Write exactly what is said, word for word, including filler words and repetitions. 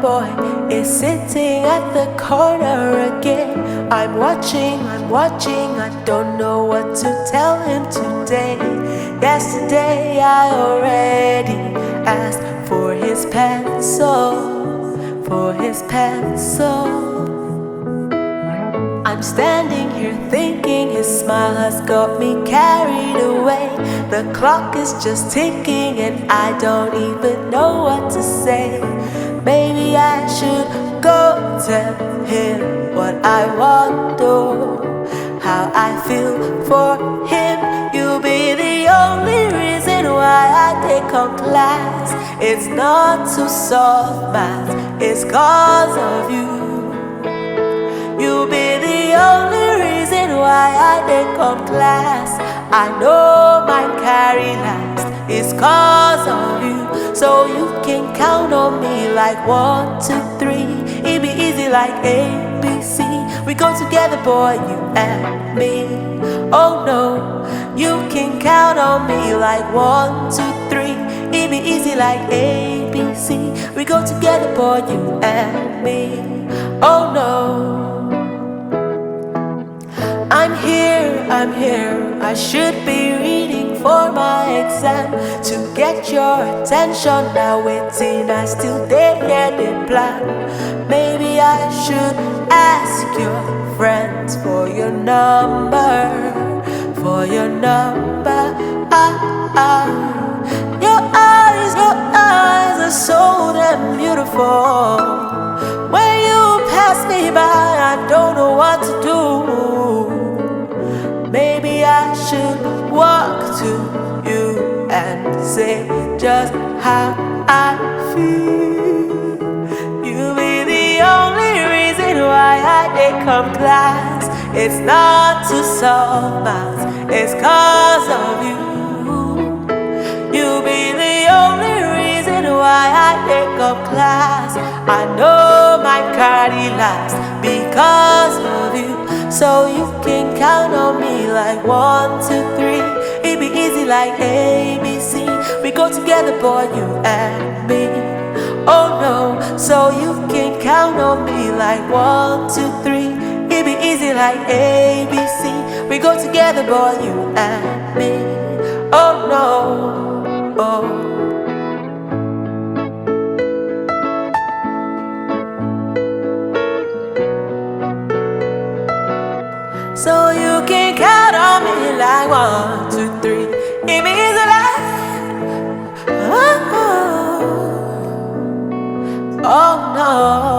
boy is sitting at the corner again. I'm watching, I'm watching, I don't know what to tell him today. Yesterday I already asked for his pencil, for his pencil. I'm standing here thinking his smile has got me carried away. The clock is just ticking and I don't even know what to say. Maybe I should go tell him what I want, oh, how I feel for him. You'll be the only reason why I take on class. It's not to solve math, it's cause of you. You'll be the only reason why I take up class. I know my carry last is cause of you. So you can count on me like one, two, three. It be easy like A, B, C. We go together, boy, you and me. Oh no, you can count on me like one, two, three. It be easy like A, B, C. We go together, boy, you and me. Oh no, I'm here, I'm here, I should be reading for my exam. To get your attention, now waiting, I still there the plan. Maybe I should ask your friends for your number, for your number. Ah, ah. Your eyes, your eyes are so damn beautiful. When you pass me by, I don't know what to do. Maybe I should walk to you and say just how I feel. You'll be the only reason why I take come class. It's not to solve math, it's cause of you. You'll be the only reason why I take up class. I know my cardi last because of you. So you can count on me like one, two, three. It be easy like A, B, C. We go together, boy, you and me. Oh no, so you can count on me like one, two, three. It be easy like A, B, C. We go together, boy, you and me. Oh no, oh. So you can count on me like one, two, three. It means a lot. Oh, oh, oh no.